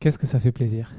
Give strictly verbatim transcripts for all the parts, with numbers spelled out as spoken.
Qu'est-ce que ça fait plaisir.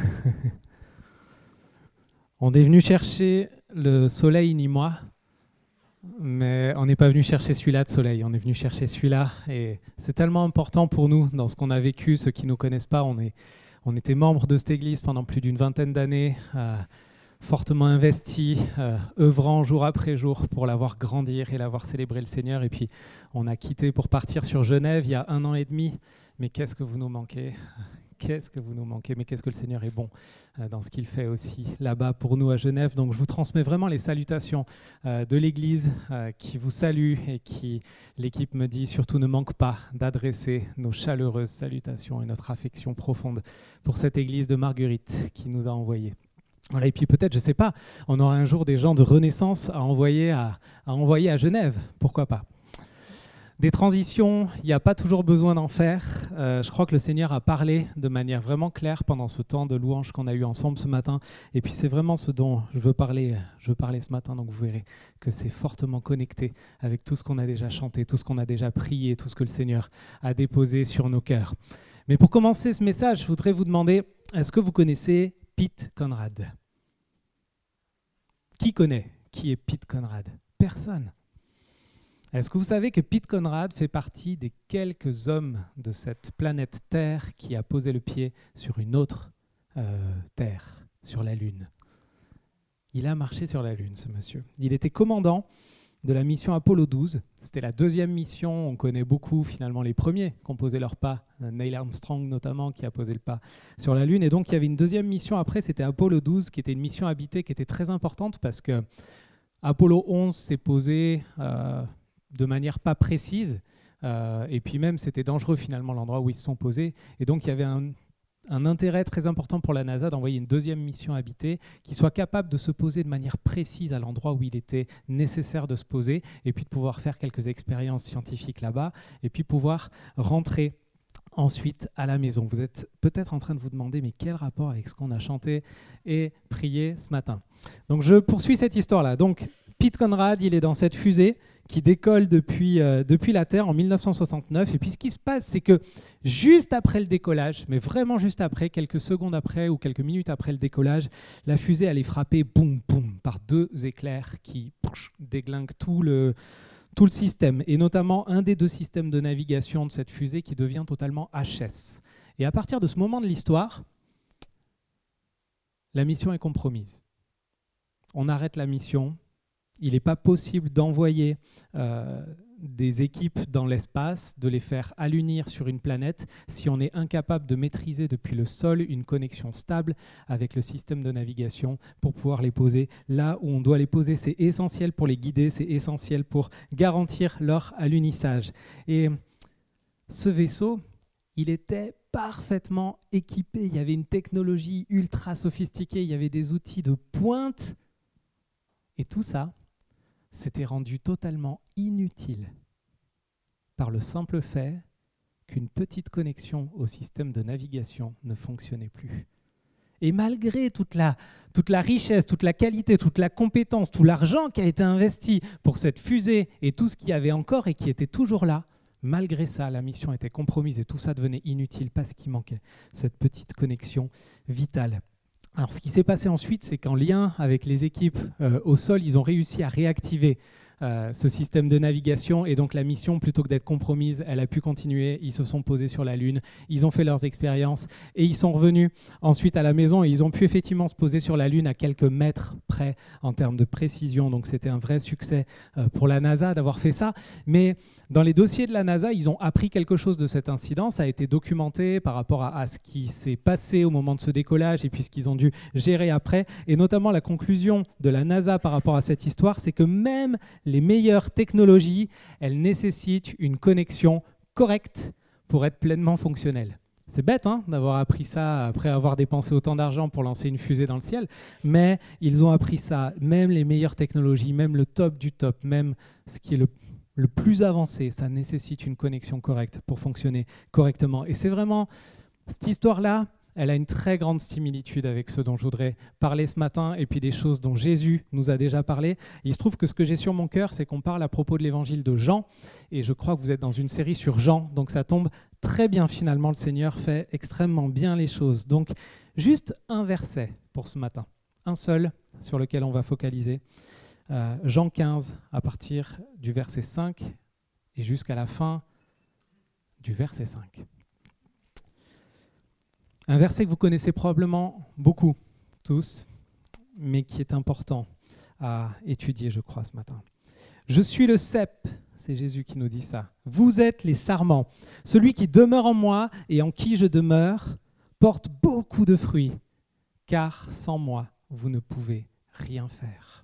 On est venu chercher le soleil ni moi, mais on n'est pas venu chercher celui-là de soleil, on est venu chercher celui-là. Et c'est tellement important pour nous dans ce qu'on a vécu. Ceux qui ne nous connaissent pas, on, est, on était membres de cette église pendant plus d'une vingtaine d'années, euh, fortement investis, euh, œuvrant jour après jour pour la voir grandir et la voir célébrer le Seigneur. Et puis on a quitté pour partir sur Genève il y a un an et demi. Mais qu'est-ce que vous nous manquez ? Qu'est-ce que vous nous manquez, mais qu'est-ce que le Seigneur est bon euh, dans ce qu'il fait aussi là-bas pour nous à Genève. Donc je vous transmets vraiment les salutations euh, de l'Église euh, qui vous salue et qui, l'équipe me dit, surtout ne manque pas d'adresser nos chaleureuses salutations et notre affection profonde pour cette Église de Marguerite qui nous a envoyés. Voilà, et puis peut-être, je ne sais pas, on aura un jour des gens de Renaissance à envoyer à, à, envoyer à Genève, pourquoi pas. Des transitions, il n'y a pas toujours besoin d'en faire. Euh, je crois que le Seigneur a parlé de manière vraiment claire pendant ce temps de louange qu'on a eu ensemble ce matin. Et puis c'est vraiment ce dont je veux parler, je veux parler ce matin. Donc vous verrez que c'est fortement connecté avec tout ce qu'on a déjà chanté, tout ce qu'on a déjà prié, tout ce que le Seigneur a déposé sur nos cœurs. Mais pour commencer ce message, je voudrais vous demander, est-ce que vous connaissez Pete Conrad ? Qui connaît ? Qui est Pete Conrad ? Personne. Est-ce que vous savez que Pete Conrad fait partie des quelques hommes de cette planète Terre qui a posé le pied sur une autre euh, Terre, sur la Lune ? Il a marché sur la Lune, ce monsieur. Il était commandant de la mission Apollo douze. C'était la deuxième mission. On connaît beaucoup, finalement, les premiers qui ont posé leur pas. Neil Armstrong, notamment, qui a posé le pas sur la Lune. Et donc, il y avait une deuxième mission après, c'était Apollo douze, qui était une mission habitée, qui était très importante parce que Apollo onze s'est posé... Euh, de manière pas précise, euh, et puis même c'était dangereux finalement l'endroit où ils se sont posés, et donc il y avait un, un intérêt très important pour la NASA d'envoyer une deuxième mission habitée qui soit capable de se poser de manière précise à l'endroit où il était nécessaire de se poser, et puis de pouvoir faire quelques expériences scientifiques là-bas, et puis pouvoir rentrer ensuite à la maison. Vous êtes peut-être en train de vous demander, mais quel rapport avec ce qu'on a chanté et prié ce matin ? Donc je poursuis cette histoire-là. Donc Pete Conrad, il est dans cette fusée qui décolle depuis, euh, depuis la Terre en mille neuf cent soixante-neuf. Et puis ce qui se passe, c'est que juste après le décollage, mais vraiment juste après, quelques secondes après ou quelques minutes après le décollage, la fusée elle est frappée boum, boum, par deux éclairs qui pouch, déglinguent tout le, tout le système. Et notamment un des deux systèmes de navigation de cette fusée qui devient totalement H S. Et à partir de ce moment de l'histoire, la mission est compromise. On arrête la mission. Il n'est pas possible d'envoyer euh, des équipes dans l'espace, de les faire allunir sur une planète si on est incapable de maîtriser depuis le sol une connexion stable avec le système de navigation pour pouvoir les poser là où on doit les poser. C'est essentiel pour les guider, c'est essentiel pour garantir leur alunissage. Et ce vaisseau, il était parfaitement équipé. Il y avait une technologie ultra sophistiquée, il y avait des outils de pointe. Et tout ça, s'était rendu totalement inutile par le simple fait qu'une petite connexion au système de navigation ne fonctionnait plus. Et malgré toute la, toute la richesse, toute la qualité, toute la compétence, tout l'argent qui a été investi pour cette fusée et tout ce qu'il y avait encore et qui était toujours là, malgré ça, la mission était compromise et tout ça devenait inutile parce qu'il manquait cette petite connexion vitale. Alors, ce qui s'est passé ensuite, c'est qu'en lien avec les équipes euh, au sol, ils ont réussi à réactiver euh, ce système de navigation. Et donc, la mission, plutôt que d'être compromise, elle a pu continuer. Ils se sont posés sur la Lune, ils ont fait leurs expériences et ils sont revenus ensuite à la maison. Et ils ont pu effectivement se poser sur la Lune à quelques mètres près en termes de précision. Donc, c'était un vrai succès euh, pour la NASA d'avoir fait ça. Mais dans les dossiers de la NASA, ils ont appris quelque chose de cet incident. Ça a été documenté par rapport à, à ce qui s'est passé au moment de ce décollage et puis ce qu'ils ont dû gérer après. Et notamment, la conclusion de la NASA par rapport à cette histoire, c'est que même les meilleures technologies, elles nécessitent une connexion correcte pour être pleinement fonctionnelles. C'est bête hein, d'avoir appris ça après avoir dépensé autant d'argent pour lancer une fusée dans le ciel, mais ils ont appris ça, même les meilleures technologies, même le top du top, même ce qui est le, le plus avancé, ça nécessite une connexion correcte pour fonctionner correctement. Et c'est vraiment cette histoire-là, elle a une très grande similitude avec ce dont je voudrais parler ce matin et puis des choses dont Jésus nous a déjà parlé. Et il se trouve que ce que j'ai sur mon cœur, c'est qu'on parle à propos de l'évangile de Jean et je crois que vous êtes dans une série sur Jean, donc ça tombe très bien finalement, le Seigneur fait extrêmement bien les choses. Donc juste un verset pour ce matin, un seul sur lequel on va focaliser. Euh, Jean quinze à partir du verset cinq et jusqu'à la fin du verset cinq. Un verset que vous connaissez probablement beaucoup, tous, mais qui est important à étudier, je crois, ce matin. « Je suis le cep », c'est Jésus qui nous dit ça. « Vous êtes les sarments. Celui qui demeure en moi et en qui je demeure porte beaucoup de fruits, car sans moi, vous ne pouvez rien faire.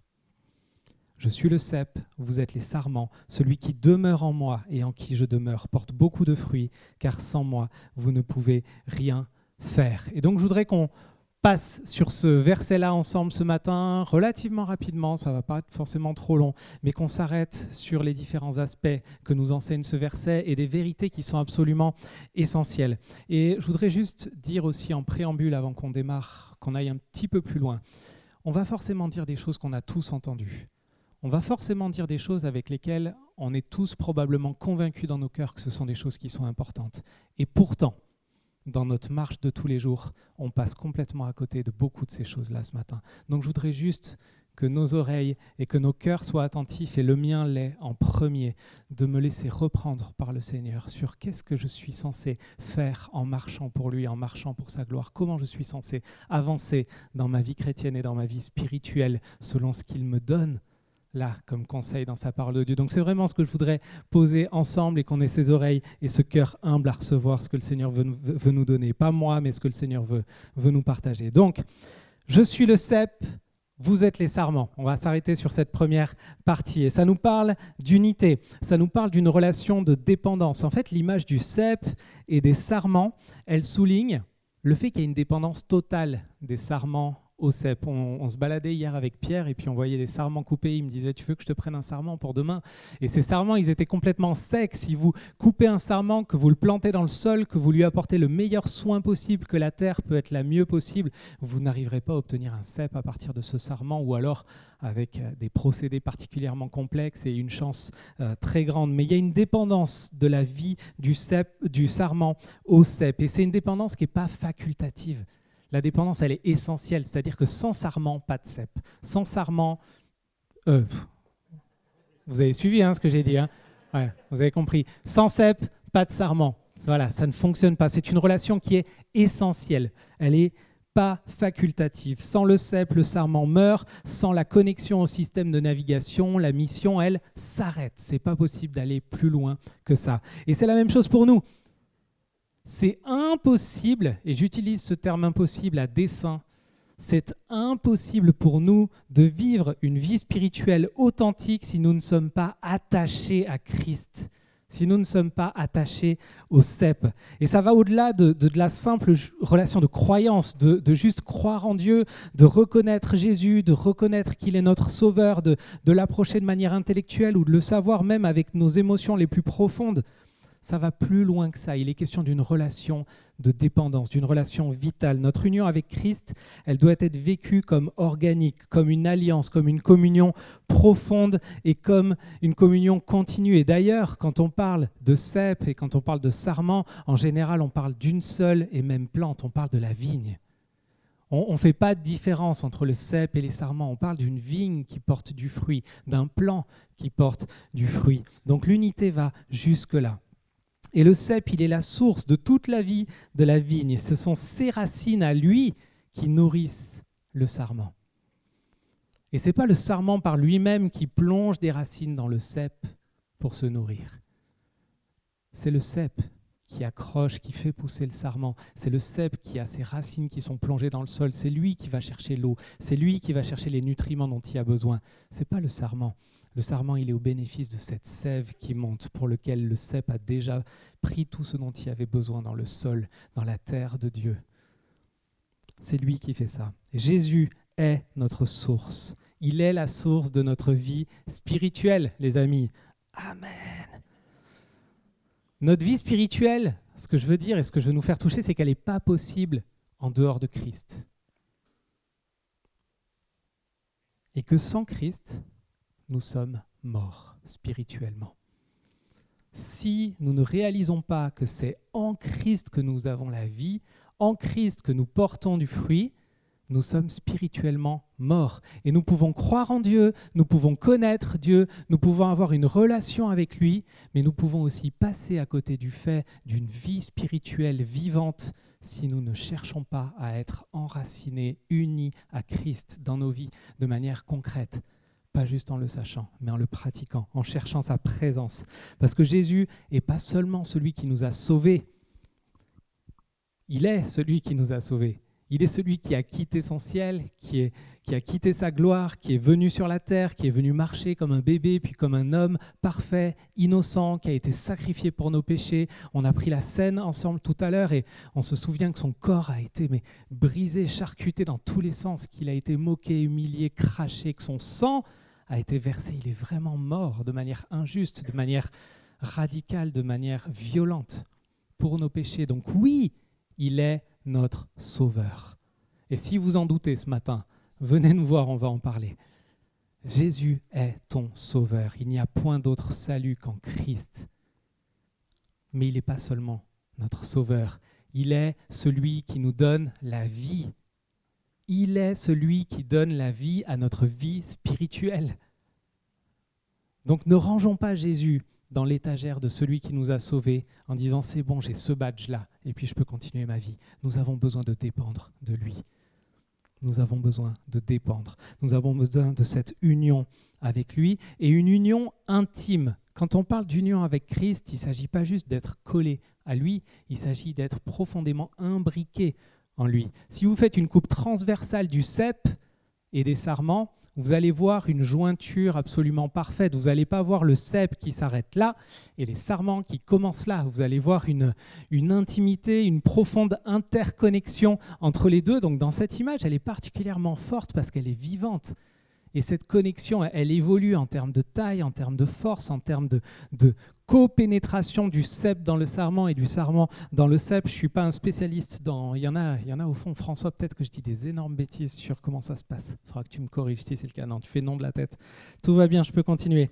Je suis le cep, vous êtes les sarments. Celui qui demeure en moi et en qui je demeure porte beaucoup de fruits, car sans moi, vous ne pouvez rien faire. » Et donc, je voudrais qu'on passe sur ce verset-là ensemble ce matin, relativement rapidement, ça ne va pas être forcément trop long, mais qu'on s'arrête sur les différents aspects que nous enseigne ce verset et des vérités qui sont absolument essentielles. Et je voudrais juste dire aussi en préambule, avant qu'on démarre, qu'on aille un petit peu plus loin, on va forcément dire des choses qu'on a tous entendues. On va forcément dire des choses avec lesquelles on est tous probablement convaincus dans nos cœurs que ce sont des choses qui sont importantes. Et pourtant, dans notre marche de tous les jours, on passe complètement à côté de beaucoup de ces choses-là ce matin. Donc je voudrais juste que nos oreilles et que nos cœurs soient attentifs, et le mien l'est en premier, de me laisser reprendre par le Seigneur sur qu'est-ce que je suis censé faire en marchant pour lui, en marchant pour sa gloire, comment je suis censé avancer dans ma vie chrétienne et dans ma vie spirituelle selon ce qu'il me donne là, comme conseil dans sa parole de Dieu. Donc c'est vraiment ce que je voudrais poser ensemble et qu'on ait ces oreilles et ce cœur humble à recevoir ce que le Seigneur veut, veut nous donner. Pas moi, mais ce que le Seigneur veut, veut nous partager. Donc, je suis le cep, vous êtes les sarments. On va s'arrêter sur cette première partie. Et ça nous parle d'unité, ça nous parle d'une relation de dépendance. En fait, l'image du cep et des sarments, elle souligne le fait qu'il y a une dépendance totale des sarments au cep. On, on se baladait hier avec Pierre et puis on voyait des sarments coupés. Il me disait, tu veux que je te prenne un sarment pour demain? Et ces sarments, ils étaient complètement secs. Si vous coupez un sarment, que vous le plantez dans le sol, que vous lui apportez le meilleur soin possible, que la terre peut être la mieux possible, vous n'arriverez pas à obtenir un cep à partir de ce sarment, ou alors avec des procédés particulièrement complexes et une chance euh, très grande. Mais il y a une dépendance de la vie du, cep, du sarment au cep. Et c'est une dépendance qui n'est pas facultative. La dépendance, elle est essentielle, c'est-à-dire que sans sarment, pas de cep. Sans sarment, euh, vous avez suivi hein, ce que j'ai dit, hein ouais, vous avez compris. Sans cep, pas de sarment. Voilà, ça ne fonctionne pas. C'est une relation qui est essentielle. Elle n'est pas facultative. Sans le cep, le sarment meurt. Sans la connexion au système de navigation, la mission, elle, s'arrête. Ce n'est pas possible d'aller plus loin que ça. Et c'est la même chose pour nous. C'est impossible, et j'utilise ce terme impossible à dessein, c'est impossible pour nous de vivre une vie spirituelle authentique si nous ne sommes pas attachés à Christ, si nous ne sommes pas attachés au cep. Et ça va au-delà de, de, de la simple relation de croyance, de, de juste croire en Dieu, de reconnaître Jésus, de reconnaître qu'il est notre sauveur, de, de l'approcher de manière intellectuelle ou de le savoir même avec nos émotions les plus profondes. Ça va plus loin que ça. Il est question d'une relation de dépendance, d'une relation vitale. Notre union avec Christ, elle doit être vécue comme organique, comme une alliance, comme une communion profonde et comme une communion continue. Et d'ailleurs, quand on parle de cep et quand on parle de sarment, en général, on parle d'une seule et même plante. On parle de la vigne. On ne fait pas de différence entre le cep et les sarments. On parle d'une vigne qui porte du fruit, d'un plant qui porte du fruit. Donc l'unité va jusque-là. Et le cep, il est la source de toute la vie de la vigne. Et ce sont ses racines à lui qui nourrissent le sarment. Et ce n'est pas le sarment par lui-même qui plonge des racines dans le cep pour se nourrir. C'est le cep qui accroche, qui fait pousser le sarment. C'est le cep qui a ses racines qui sont plongées dans le sol. C'est lui qui va chercher l'eau. C'est lui qui va chercher les nutriments dont il a besoin. Ce n'est pas le sarment. Le sarment, il est au bénéfice de cette sève qui monte, pour lequel le cep a déjà pris tout ce dont il avait besoin dans le sol, dans la terre de Dieu. C'est lui qui fait ça. Jésus est notre source. Il est la source de notre vie spirituelle, les amis. Amen. Notre vie spirituelle, ce que je veux dire et ce que je veux nous faire toucher, c'est qu'elle n'est pas possible en dehors de Christ. Et que sans Christ, nous sommes morts spirituellement. Si nous ne réalisons pas que c'est en Christ que nous avons la vie, en Christ que nous portons du fruit, nous sommes spirituellement morts. Et nous pouvons croire en Dieu, nous pouvons connaître Dieu, nous pouvons avoir une relation avec lui, mais nous pouvons aussi passer à côté du fait d'une vie spirituelle vivante si nous ne cherchons pas à être enracinés, unis à Christ dans nos vies de manière concrète. Pas juste en le sachant, mais en le pratiquant, en cherchant sa présence. Parce que Jésus n'est pas seulement celui qui nous a sauvés, il est celui qui nous a sauvés. Il est celui qui a quitté son ciel, qui, est, qui a quitté sa gloire, qui est venu sur la terre, qui est venu marcher comme un bébé, puis comme un homme parfait, innocent, qui a été sacrifié pour nos péchés. On a pris la scène ensemble tout à l'heure et on se souvient que son corps a été mais, brisé, charcuté dans tous les sens, qu'il a été moqué, humilié, craché, que son sang a été versé. Il est vraiment mort de manière injuste, de manière radicale, de manière violente pour nos péchés. Donc oui, il est notre sauveur. Et si vous en doutez ce matin, venez nous voir, on va en parler. Jésus est ton sauveur. Il n'y a point d'autre salut qu'en Christ. Mais il n'est pas seulement notre sauveur. Il est celui qui nous donne la vie. Il est celui qui donne la vie à notre vie spirituelle. Donc ne rangeons pas Jésus dans l'étagère de celui qui nous a sauvés en disant « c'est bon, j'ai ce badge-là et puis je peux continuer ma vie ». Nous avons besoin de dépendre de lui. Nous avons besoin de dépendre. Nous avons besoin de cette union avec lui et une union intime. Quand on parle d'union avec Christ, il ne s'agit pas juste d'être collé à lui, il s'agit d'être profondément imbriqué en lui. Si vous faites une coupe transversale du cep et des sarments, vous allez voir une jointure absolument parfaite. Vous n'allez pas voir le cep qui s'arrête là et les sarments qui commencent là. Vous allez voir une, une intimité, une profonde interconnexion entre les deux. Donc dans cette image, elle est particulièrement forte parce qu'elle est vivante. Et cette connexion, elle évolue en termes de taille, en termes de force, en termes de, de copénétration du cep dans le sarment et du sarment dans le cep. Je ne suis pas un spécialiste dans... Il y en a, il y en a au fond, François, peut-être que je dis des énormes bêtises sur comment ça se passe. Il faudra que tu me corriges si c'est le cas. Non, tu fais non de la tête. Tout va bien, je peux continuer.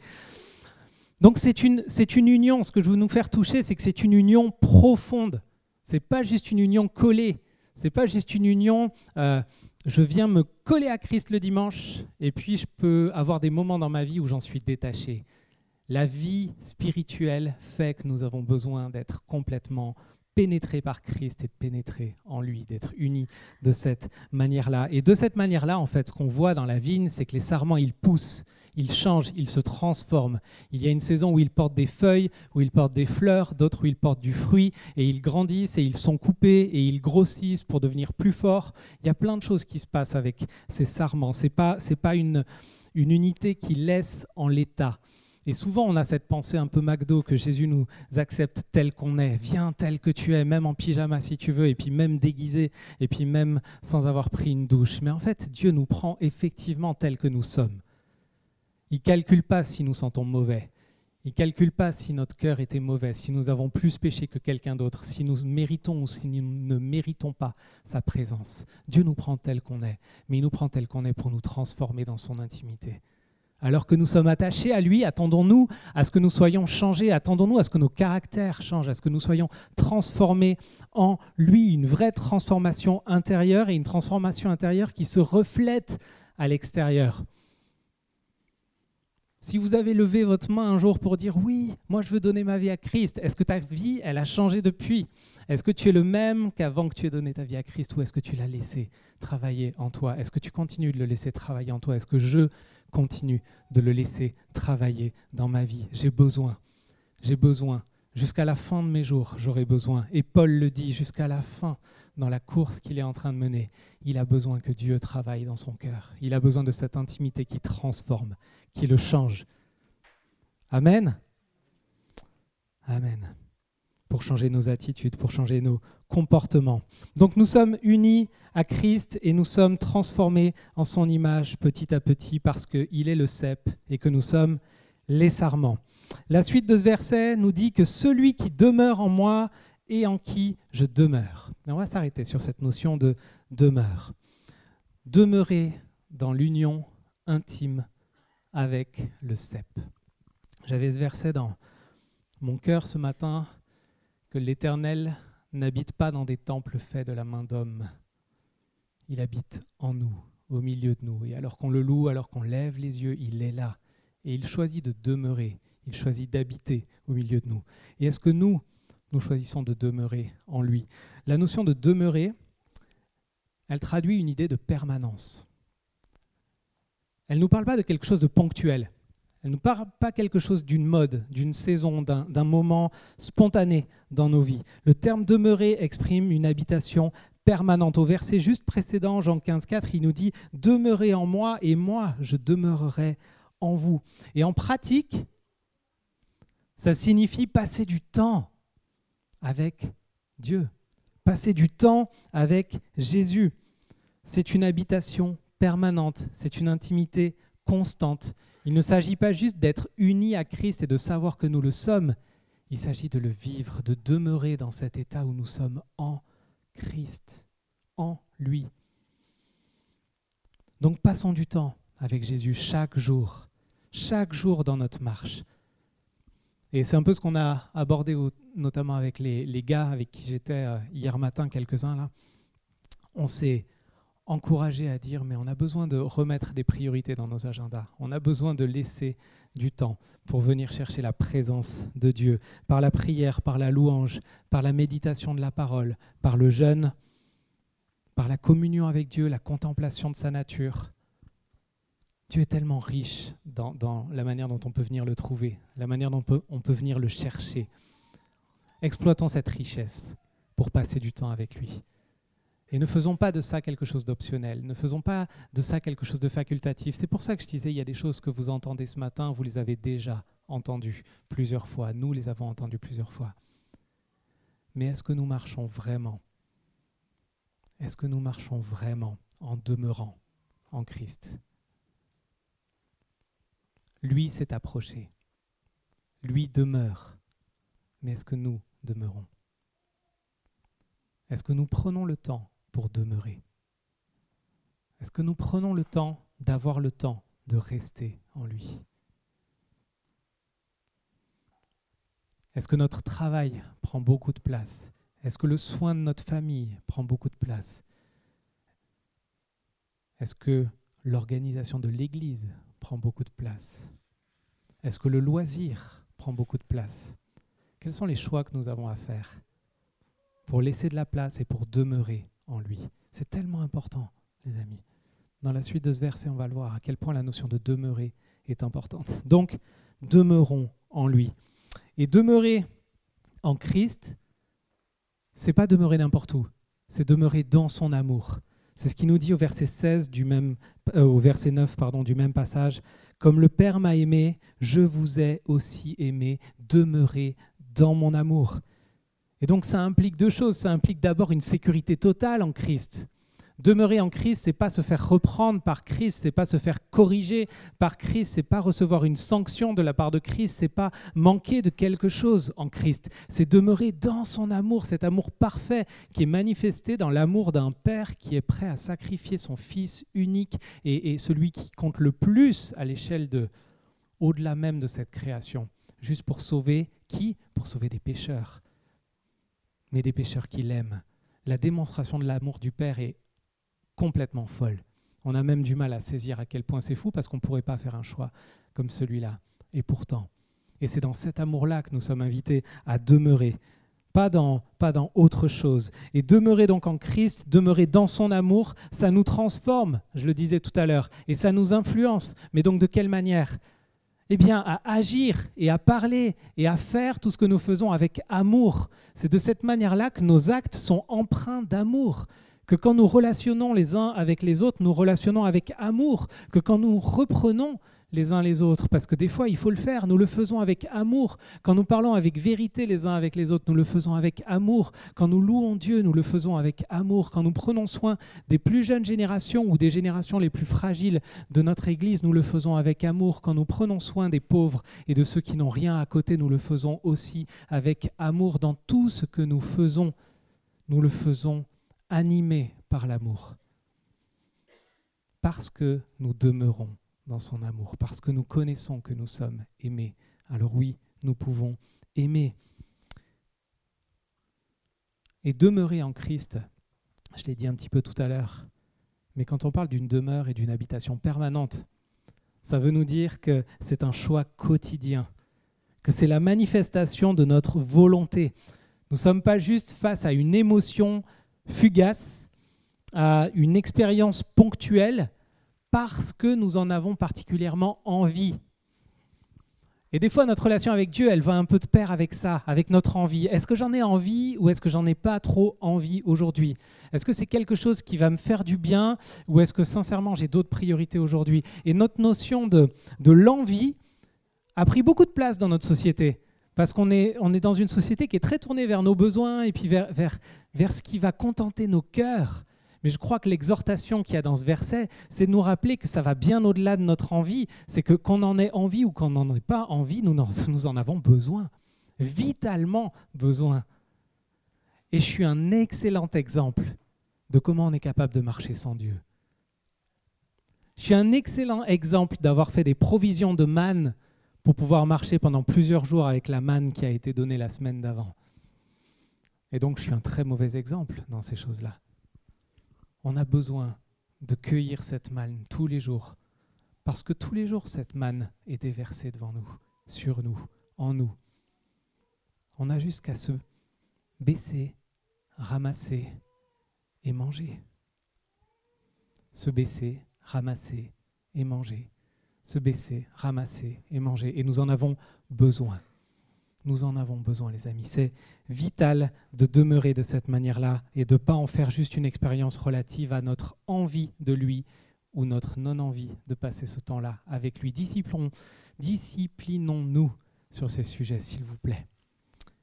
Donc c'est une, c'est une union. Ce que je veux nous faire toucher, c'est que c'est une union profonde. Ce n'est pas juste une union collée. Ce n'est pas juste une union... Euh, je viens me coller à Christ le dimanche et puis je peux avoir des moments dans ma vie où j'en suis détaché. La vie spirituelle fait que nous avons besoin d'être complètement pénétrés par Christ et de pénétrer en lui, d'être unis de cette manière-là. Et de cette manière-là, en fait, ce qu'on voit dans la vigne, c'est que les sarments, ils poussent, ils changent, ils se transforment. Il y a une saison où ils portent des feuilles, où ils portent des fleurs, d'autres où ils portent du fruit, et ils grandissent et ils sont coupés et ils grossissent pour devenir plus forts. Il y a plein de choses qui se passent avec ces sarments. Ce n'est pas, c'est pas une, une unité qui laisse en l'état. Et souvent, on a cette pensée un peu McDo que Jésus nous accepte tel qu'on est. Viens tel que tu es, même en pyjama si tu veux, et puis même déguisé, et puis même sans avoir pris une douche. Mais en fait, Dieu nous prend effectivement tel que nous sommes. Il ne calcule pas si nous sentons mauvais. Il ne calcule pas si notre cœur était mauvais, si nous avons plus péché que quelqu'un d'autre, si nous méritons ou si nous ne méritons pas sa présence. Dieu nous prend tel qu'on est, mais il nous prend tel qu'on est pour nous transformer dans son intimité. Alors que nous sommes attachés à lui, attendons-nous à ce que nous soyons changés, attendons-nous à ce que nos caractères changent, à ce que nous soyons transformés en lui, une vraie transformation intérieure et une transformation intérieure qui se reflète à l'extérieur. Si vous avez levé votre main un jour pour dire « Oui, moi je veux donner ma vie à Christ », est-ce que ta vie, elle a changé depuis ? Est-ce que tu es le même qu'avant que tu aies donné ta vie à Christ ou est-ce que tu l'as laissé travailler en toi ? Est-ce que tu continues de le laisser travailler en toi ? Est-ce que je continue de le laisser travailler dans ma vie ? J'ai besoin, j'ai besoin. Jusqu'à la fin de mes jours, j'aurai besoin. Et Paul le dit, jusqu'à la fin, dans la course qu'il est en train de mener, il a besoin que Dieu travaille dans son cœur. Il a besoin de cette intimité qui transforme, qui le change. Amen. Amen. Pour changer nos attitudes, pour changer nos comportements. Donc nous sommes unis à Christ et nous sommes transformés en son image petit à petit parce qu'il est le cep et que nous sommes les sarments. La suite de ce verset nous dit que celui qui demeure en moi et en qui je demeure. Et on va s'arrêter sur cette notion de demeure. Demeurer dans l'union intime avec le cep. J'avais ce verset dans mon cœur ce matin, que l'Éternel n'habite pas dans des temples faits de la main d'homme. Il habite en nous, au milieu de nous. Et alors qu'on le loue, alors qu'on lève les yeux, il est là. Et il choisit de demeurer, il choisit d'habiter au milieu de nous. Et est-ce que nous, nous choisissons de demeurer en lui? La notion de demeurer, elle traduit une idée de permanence. Elle ne nous parle pas de quelque chose de ponctuel. Elle ne nous parle pas quelque chose d'une mode, d'une saison, d'un, d'un moment spontané dans nos vies. Le terme demeurer exprime une habitation permanente. Au verset juste précédent, Jean quinze, quatre, il nous dit « Demeurez en moi et moi, je demeurerai en vous ». Et en pratique, ça signifie passer du temps avec Dieu, passer du temps avec Jésus. C'est une habitation permanente, c'est une intimité constante. Il ne s'agit pas juste d'être unis à Christ et de savoir que nous le sommes. Il s'agit de le vivre, de demeurer dans cet état où nous sommes en Christ, en lui. Donc passons du temps avec Jésus chaque jour, chaque jour dans notre marche. Et c'est un peu ce qu'on a abordé au, notamment avec les, les gars avec qui j'étais euh, hier matin, quelques-uns là. On s'est encouragé à dire, mais on a besoin de remettre des priorités dans nos agendas. On a besoin de laisser du temps pour venir chercher la présence de Dieu, par la prière, par la louange, par la méditation de la parole, par le jeûne, par la communion avec Dieu, la contemplation de sa nature. Dieu est tellement riche dans, dans la manière dont on peut venir le trouver, la manière dont on peut, on peut venir le chercher. Exploitons cette richesse pour passer du temps avec lui. Et ne faisons pas de ça quelque chose d'optionnel, ne faisons pas de ça quelque chose de facultatif. C'est pour ça que je disais, il y a des choses que vous entendez ce matin, vous les avez déjà entendues plusieurs fois, nous les avons entendues plusieurs fois. Mais est-ce que nous marchons vraiment? Est-ce que nous marchons vraiment en demeurant en Christ? Lui s'est approché, lui demeure, mais est-ce que nous demeurons? Est-ce que nous prenons le temps pour demeurer? Est-ce que nous prenons le temps d'avoir le temps de rester en lui? Est-ce que notre travail prend beaucoup de place? Est-ce que le soin de notre famille prend beaucoup de place? Est-ce que l'organisation de l'Église prend beaucoup de place? Est-ce que le loisir prend beaucoup de place? Quels sont les choix que nous avons à faire pour laisser de la place et pour demeurer en lui? C'est tellement important, les amis. Dans la suite de ce verset, on va le voir à quel point la notion de demeurer est importante. Donc, demeurons en lui. Et demeurer en Christ, c'est pas demeurer n'importe où, c'est demeurer dans son amour. C'est ce qu'il nous dit au verset seize du même, euh, au verset neuf pardon, du même passage. Comme le Père m'a aimé, je vous ai aussi aimé. Demeurez dans mon amour. Et donc ça implique deux choses. Ça implique d'abord une sécurité totale en Christ. Demeurer en Christ, c'est pas se faire reprendre par Christ, c'est pas se faire corriger par Christ, c'est pas recevoir une sanction de la part de Christ, c'est pas manquer de quelque chose en Christ. C'est demeurer dans son amour, cet amour parfait qui est manifesté dans l'amour d'un Père qui est prêt à sacrifier son Fils unique et, et celui qui compte le plus à l'échelle de, au-delà même de cette création, juste pour sauver qui? Pour sauver des pécheurs, mais des pécheurs qu'il aime. La démonstration de l'amour du Père est complètement folle. On a même du mal à saisir à quel point c'est fou parce qu'on ne pourrait pas faire un choix comme celui-là. Et pourtant, et c'est dans cet amour-là que nous sommes invités à demeurer, pas dans, pas dans autre chose. Et demeurer donc en Christ, demeurer dans son amour, ça nous transforme, je le disais tout à l'heure, et ça nous influence. Mais donc de quelle manière ? Eh bien, à agir et à parler et à faire tout ce que nous faisons avec amour. C'est de cette manière-là que nos actes sont empreints d'amour. Que quand nous relationnons les uns avec les autres, nous relationnons avec amour, que quand nous reprenons les uns les autres, parce que des fois, il faut le faire. Nous le faisons avec amour. Quand nous parlons avec vérité les uns avec les autres, nous le faisons avec amour. Quand nous louons Dieu, nous le faisons avec amour. Quand nous prenons soin des plus jeunes générations ou des générations les plus fragiles de notre Église, nous le faisons avec amour. Quand nous prenons soin des pauvres et de ceux qui n'ont rien à côté, nous le faisons aussi avec amour. Dans tout ce que nous faisons, nous le faisons animés par l'amour. Parce que nous demeurons dans son amour, parce que nous connaissons que nous sommes aimés. Alors oui, nous pouvons aimer. Et demeurer en Christ, je l'ai dit un petit peu tout à l'heure, mais quand on parle d'une demeure et d'une habitation permanente, ça veut nous dire que c'est un choix quotidien, que c'est la manifestation de notre volonté. Nous ne sommes pas juste face à une émotion fugace, à une expérience ponctuelle, parce que nous en avons particulièrement envie. Et des fois, notre relation avec Dieu, elle va un peu de pair avec ça, avec notre envie. Est-ce que j'en ai envie ou est-ce que j'en ai pas trop envie aujourd'hui ? Est-ce que c'est quelque chose qui va me faire du bien ou est-ce que sincèrement, j'ai d'autres priorités aujourd'hui ? Et notre notion de, de l'envie a pris beaucoup de place dans notre société. Parce qu'on est, on est dans une société qui est très tournée vers nos besoins et puis vers, vers, vers ce qui va contenter nos cœurs. Mais je crois que l'exhortation qu'il y a dans ce verset, c'est de nous rappeler que ça va bien au-delà de notre envie. C'est que qu'on en ait envie ou qu'on n'en ait pas envie, nous en, nous en avons besoin, vitalement besoin. Et je suis un excellent exemple de comment on est capable de marcher sans Dieu. Je suis un excellent exemple d'avoir fait des provisions de manne pour pouvoir marcher pendant plusieurs jours avec la manne qui a été donnée la semaine d'avant. Et donc, je suis un très mauvais exemple dans ces choses-là. On a besoin de cueillir cette manne tous les jours, parce que tous les jours, cette manne est déversée devant nous, sur nous, en nous. On a juste qu'à se baisser, ramasser et manger. Se baisser, ramasser et manger. Se baisser, ramasser et manger. Et nous en avons besoin. Nous en avons besoin, les amis. C'est vital de demeurer de cette manière-là et de ne pas en faire juste une expérience relative à notre envie de lui ou notre non-envie de passer ce temps-là avec lui. Disciplinons, disciplinons-nous sur ces sujets, s'il vous plaît. Ok ?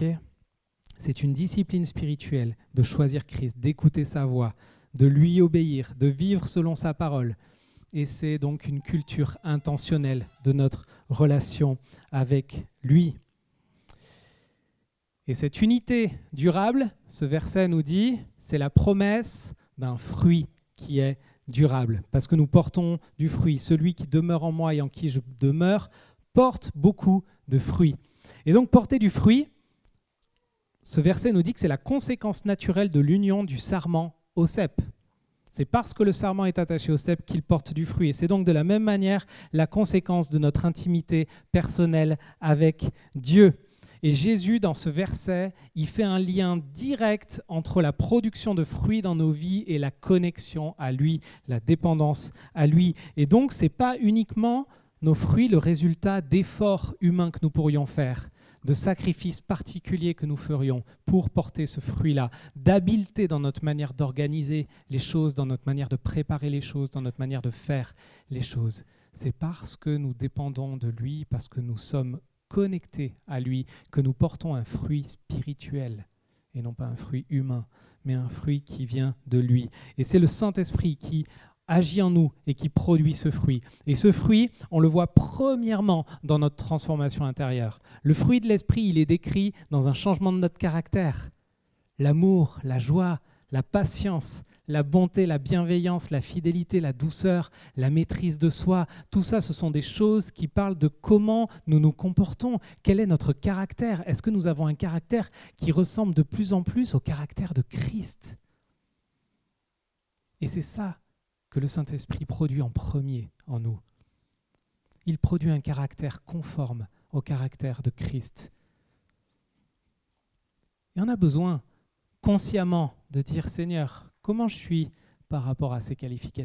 C'est une discipline spirituelle de choisir Christ, d'écouter sa voix, de lui obéir, de vivre selon sa parole. Et c'est donc une culture intentionnelle de notre relation avec lui. Et cette unité durable, ce verset nous dit, c'est la promesse d'un fruit qui est durable. Parce que nous portons du fruit. Celui qui demeure en moi et en qui je demeure porte beaucoup de fruits. Et donc porter du fruit, ce verset nous dit que c'est la conséquence naturelle de l'union du sarment au cep. C'est parce que le sarment est attaché au cep qu'il porte du fruit. Et c'est donc de la même manière la conséquence de notre intimité personnelle avec Dieu. Et Jésus, dans ce verset, il fait un lien direct entre la production de fruits dans nos vies et la connexion à lui, la dépendance à lui. Et donc, ce n'est pas uniquement nos fruits le résultat d'efforts humains que nous pourrions faire, de sacrifices particuliers que nous ferions pour porter ce fruit-là, d'habileté dans notre manière d'organiser les choses, dans notre manière de préparer les choses, dans notre manière de faire les choses. C'est parce que nous dépendons de lui, parce que nous sommes connectés à lui, que nous portons un fruit spirituel, et non pas un fruit humain, mais un fruit qui vient de lui. Et c'est le Saint-Esprit qui agit en nous et qui produit ce fruit. Et ce fruit, on le voit premièrement dans notre transformation intérieure. Le fruit de l'esprit, il est décrit dans un changement de notre caractère. L'amour, la joie, la patience, la bonté, la bienveillance, la fidélité, la douceur, la maîtrise de soi, tout ça, ce sont des choses qui parlent de comment nous nous comportons. Quel est notre caractère ? Est-ce que nous avons un caractère qui ressemble de plus en plus au caractère de Christ ? Et c'est ça que le Saint-Esprit produit en premier en nous. Il produit un caractère conforme au caractère de Christ. Et on a besoin consciemment de dire « Seigneur, comment je suis par rapport à ces qualificatifs ?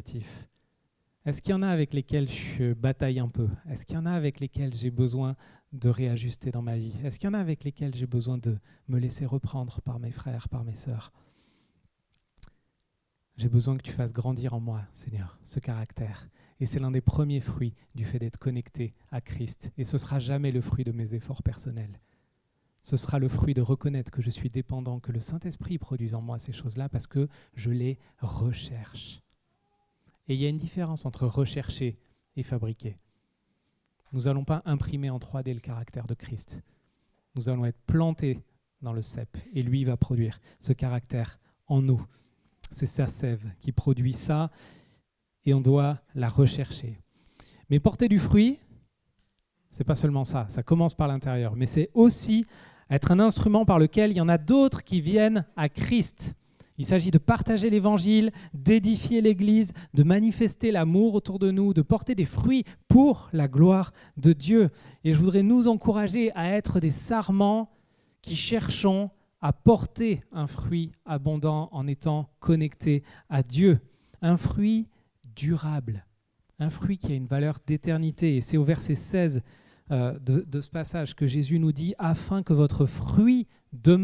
Est-ce qu'il y en a avec lesquels je bataille un peu ? Est-ce qu'il y en a avec lesquels j'ai besoin de réajuster dans ma vie ? Est-ce qu'il y en a avec lesquels j'ai besoin de me laisser reprendre par mes frères, par mes sœurs ? J'ai besoin que tu fasses grandir en moi, Seigneur, ce caractère. Et c'est l'un des premiers fruits du fait d'être connecté à Christ. Et ce ne sera jamais le fruit de mes efforts personnels. Ce sera le fruit de reconnaître que je suis dépendant, que le Saint-Esprit produise en moi ces choses-là parce que je les recherche. Et il y a une différence entre rechercher et fabriquer. Nous n'allons pas imprimer en trois D le caractère de Christ. Nous allons être plantés dans le cep et lui va produire ce caractère en nous. C'est sa sève qui produit ça et on doit la rechercher. Mais porter du fruit, c'est pas seulement ça, ça commence par l'intérieur, mais c'est aussi être un instrument par lequel il y en a d'autres qui viennent à Christ. Il s'agit de partager l'évangile, d'édifier l'Église, de manifester l'amour autour de nous, de porter des fruits pour la gloire de Dieu. Et je voudrais nous encourager à être des sarments qui cherchons à porter un fruit abondant en étant connectés à Dieu. Un fruit durable, un fruit qui a une valeur d'éternité. Et c'est au verset seize euh, de, de ce passage que Jésus nous dit « Afin que votre fruit demeure ».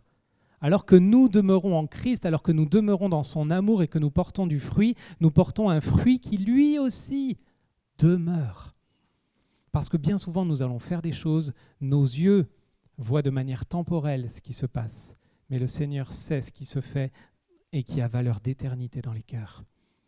Alors que nous demeurons en Christ, alors que nous demeurons dans son amour et que nous portons du fruit, nous portons un fruit qui lui aussi demeure. Parce que bien souvent nous allons faire des choses, nos yeux voient de manière temporelle ce qui se passe, mais le Seigneur sait ce qui se fait et qui a valeur d'éternité dans les cœurs.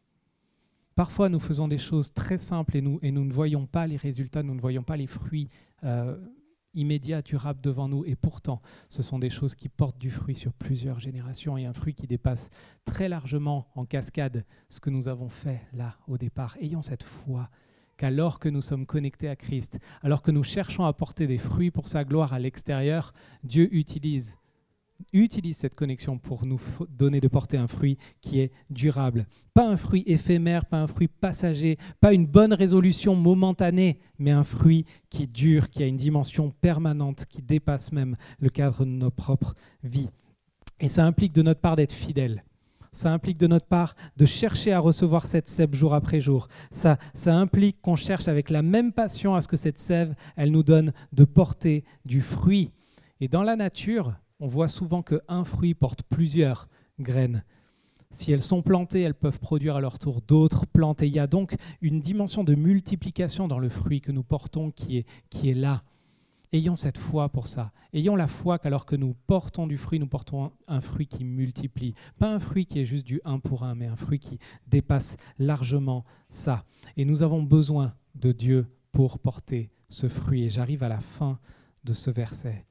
Parfois nous faisons des choses très simples et nous, et nous ne voyons pas les résultats, nous ne voyons pas les fruits euh, immédiat, durable devant nous. Et pourtant, ce sont des choses qui portent du fruit sur plusieurs générations et un fruit qui dépasse très largement en cascade ce que nous avons fait là au départ. Ayons cette foi qu'alors que nous sommes connectés à Christ, alors que nous cherchons à porter des fruits pour sa gloire à l'extérieur, Dieu utilise, utilise cette connexion pour nous donner de porter un fruit qui est durable. Pas un fruit éphémère, pas un fruit passager, pas une bonne résolution momentanée, mais un fruit qui dure, qui a une dimension permanente, qui dépasse même le cadre de nos propres vies. Et ça implique de notre part d'être fidèles. Ça implique de notre part de chercher à recevoir cette sève jour après jour. Ça, ça implique qu'on cherche avec la même passion à ce que cette sève, elle nous donne de porter du fruit. Et dans la nature, on voit souvent qu'un fruit porte plusieurs graines. Si elles sont plantées, elles peuvent produire à leur tour d'autres plantes. Et il y a donc une dimension de multiplication dans le fruit que nous portons qui est, qui est là. Ayons cette foi pour ça. Ayons la foi qu'alors que nous portons du fruit, nous portons un, un fruit qui multiplie. Pas un fruit qui est juste du un pour un, mais un fruit qui dépasse largement ça. Et nous avons besoin de Dieu pour porter ce fruit. Et j'arrive à la fin de ce verset.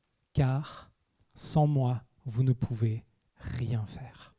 Car sans moi, vous ne pouvez rien faire.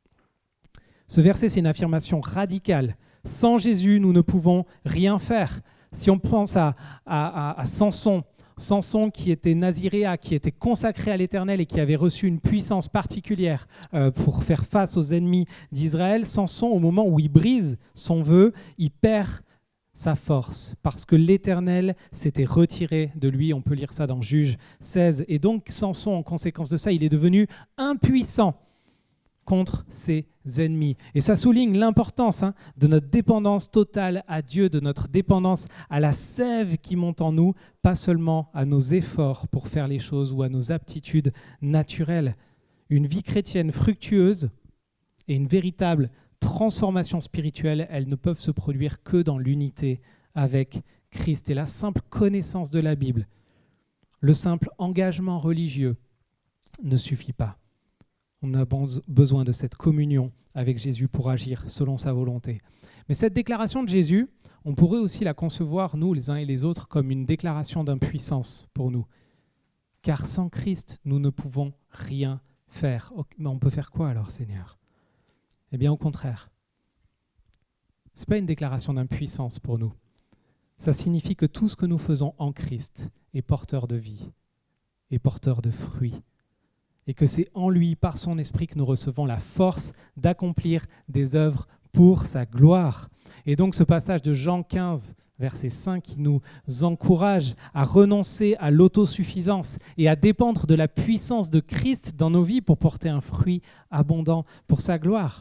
Ce verset, c'est une affirmation radicale. Sans Jésus, nous ne pouvons rien faire. Si on pense à, à, à, à Samson, Samson qui était naziréa, qui était consacré à l'Éternel et qui avait reçu une puissance particulière euh, pour faire face aux ennemis d'Israël, Samson, au moment où il brise son vœu, il perd sa force, parce que l'Éternel s'était retiré de lui. On peut lire ça dans Juge seize. Et donc, Samson, en conséquence de ça, il est devenu impuissant contre ses ennemis. Et ça souligne l'importance hein, de notre dépendance totale à Dieu, de notre dépendance à la sève qui monte en nous, pas seulement à nos efforts pour faire les choses ou à nos aptitudes naturelles. Une vie chrétienne fructueuse et une véritable transformation spirituelle, elles ne peuvent se produire que dans l'unité avec Christ. Et la simple connaissance de la Bible, le simple engagement religieux ne suffit pas. On a besoin de cette communion avec Jésus pour agir selon sa volonté. Mais cette déclaration de Jésus, on pourrait aussi la concevoir, nous, les uns et les autres, comme une déclaration d'impuissance pour nous. Car sans Christ, nous ne pouvons rien faire. Mais on peut faire quoi alors, Seigneur ? Eh bien, au contraire, ce n'est pas une déclaration d'impuissance pour nous. Ça signifie que tout ce que nous faisons en Christ est porteur de vie, est porteur de fruits, et que c'est en lui, par son esprit, que nous recevons la force d'accomplir des œuvres pour sa gloire. Et donc ce passage de Jean quinze, verset cinq, qui nous encourage à renoncer à l'autosuffisance et à dépendre de la puissance de Christ dans nos vies pour porter un fruit abondant pour sa gloire.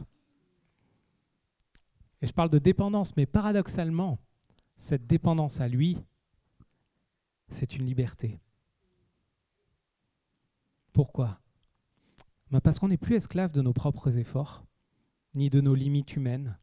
Et je parle de dépendance, mais paradoxalement, cette dépendance à lui, c'est une liberté. Pourquoi ? Ben parce qu'on n'est plus esclave de nos propres efforts. ni de nos limites humaines.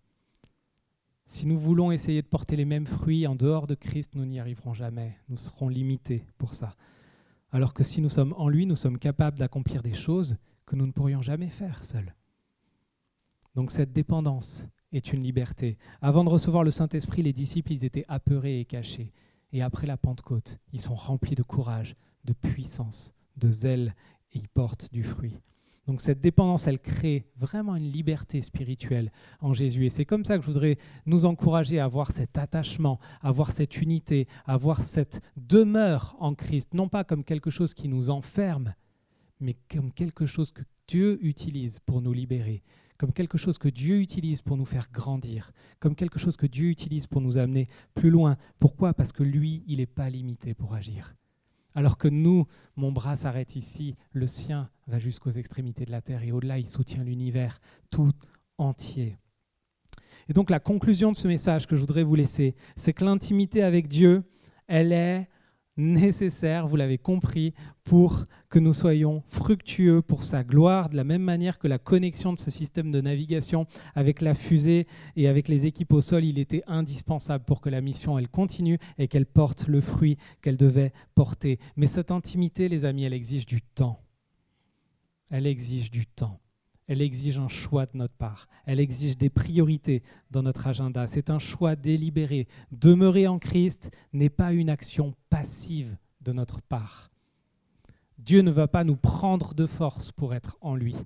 Si nous voulons essayer de porter les mêmes fruits en dehors de Christ, nous n'y arriverons jamais. Nous serons limités pour ça. Alors que si nous sommes en lui, nous sommes capables d'accomplir des choses que nous ne pourrions jamais faire seuls. Donc cette dépendance est une liberté. Avant de recevoir le Saint-Esprit, les disciples, ils étaient apeurés et cachés. Et après la Pentecôte, ils sont remplis de courage, de puissance, de zèle, et ils portent du fruit. Donc cette dépendance, elle crée vraiment une liberté spirituelle en Jésus. Et c'est comme ça que je voudrais nous encourager à avoir cet attachement, à avoir cette unité, à avoir cette demeure en Christ. Non pas comme quelque chose qui nous enferme, mais comme quelque chose que Dieu utilise pour nous libérer, comme quelque chose que Dieu utilise pour nous faire grandir, comme quelque chose que Dieu utilise pour nous amener plus loin. Pourquoi ? Parce que lui, il n'est pas limité pour agir. Alors que nous, mon bras s'arrête ici, le sien va jusqu'aux extrémités de la terre et au-delà, il soutient l'univers tout entier. Et donc la conclusion de ce message que je voudrais vous laisser, c'est que l'intimité avec Dieu, elle est nécessaire, vous l'avez compris, pour que nous soyons fructueux pour sa gloire, de la même manière que la connexion de ce système de navigation avec la fusée et avec les équipes au sol, il était indispensable pour que la mission elle continue et qu'elle porte le fruit qu'elle devait porter. Mais cette intimité, les amis, elle exige du temps. Elle exige du temps. Elle exige un choix de notre part. Elle exige des priorités dans notre agenda. C'est un choix délibéré. Demeurer en Christ n'est pas une action passive de notre part. Dieu ne va pas nous prendre de force pour être en lui.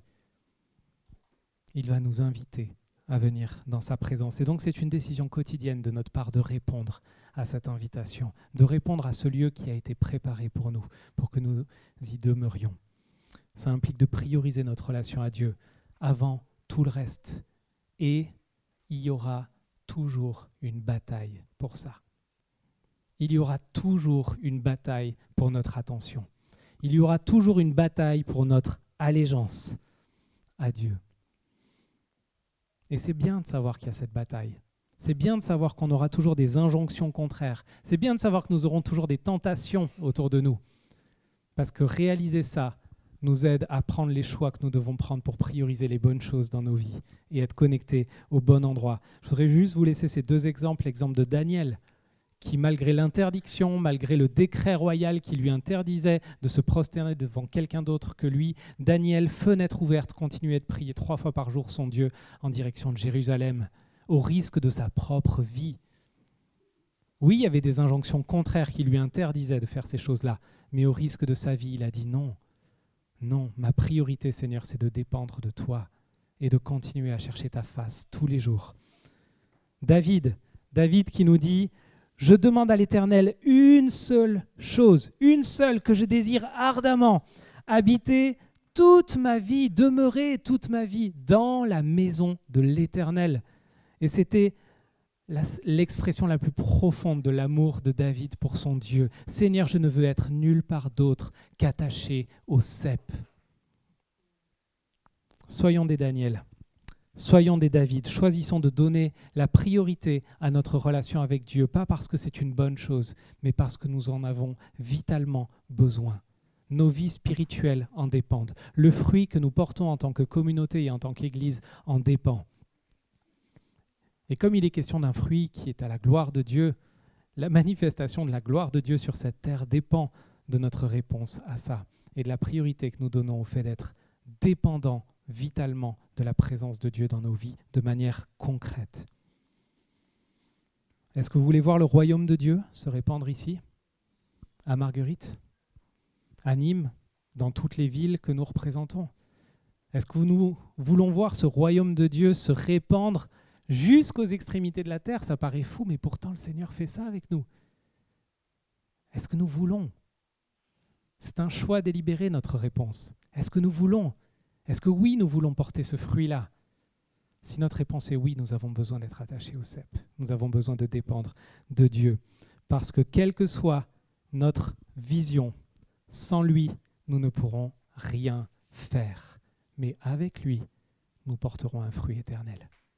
Il va nous inviter à venir dans sa présence. Et donc c'est une décision quotidienne de notre part de répondre à cette invitation, de répondre à ce lieu qui a été préparé pour nous, pour que nous y demeurions. Ça implique de prioriser notre relation à Dieu avant tout le reste. Et il y aura toujours une bataille pour ça. Il y aura toujours une bataille pour notre attention. Il y aura toujours une bataille pour notre allégeance à Dieu. Et c'est bien de savoir qu'il y a cette bataille. C'est bien de savoir qu'on aura toujours des injonctions contraires. C'est bien de savoir que nous aurons toujours des tentations autour de nous. Parce que réaliser ça nous aide à prendre les choix que nous devons prendre pour prioriser les bonnes choses dans nos vies et être connectés au bon endroit. Je voudrais juste vous laisser ces deux exemples. L'exemple de Daniel, qui malgré l'interdiction, malgré le décret royal qui lui interdisait de se prosterner devant quelqu'un d'autre que lui, Daniel, fenêtre ouverte, continuait de prier trois fois par jour son Dieu en direction de Jérusalem, au risque de sa propre vie. Oui, il y avait des injonctions contraires qui lui interdisaient de faire ces choses-là, mais au risque de sa vie, il a dit non. Non, ma priorité, Seigneur, c'est de dépendre de toi et de continuer à chercher ta face tous les jours. David, David qui nous dit « Je demande à l'Éternel une seule chose, une seule que je désire ardemment, habiter toute ma vie, demeurer toute ma vie dans la maison de l'Éternel. » Et c'était la, l'expression la plus profonde de l'amour de David pour son Dieu. « Seigneur, je ne veux être nulle part d'autre qu'attaché au cep. » Soyons des Daniel, soyons des David, choisissons de donner la priorité à notre relation avec Dieu, pas parce que c'est une bonne chose, mais parce que nous en avons vitalement besoin. Nos vies spirituelles en dépendent. Le fruit que nous portons en tant que communauté et en tant qu'Église en dépend. Et comme il est question d'un fruit qui est à la gloire de Dieu, la manifestation de la gloire de Dieu sur cette terre dépend de notre réponse à ça et de la priorité que nous donnons au fait d'être dépendants vitalement de la présence de Dieu dans nos vies de manière concrète. Est-ce que vous voulez voir le royaume de Dieu se répandre ici, à Marguerite, à Nîmes, dans toutes les villes que nous représentons? Est-ce que nous voulons voir ce royaume de Dieu se répandre jusqu'aux extrémités de la terre? Ça paraît fou, mais pourtant le Seigneur fait ça avec nous. Est-ce que nous voulons? C'est un choix délibéré, notre réponse. Est-ce que nous voulons? Est-ce que oui, nous voulons porter ce fruit-là? Si notre réponse est oui, nous avons besoin d'être attachés au cep. Nous avons besoin de dépendre de Dieu. Parce que quelle que soit notre vision, sans lui, nous ne pourrons rien faire. Mais avec lui, nous porterons un fruit éternel.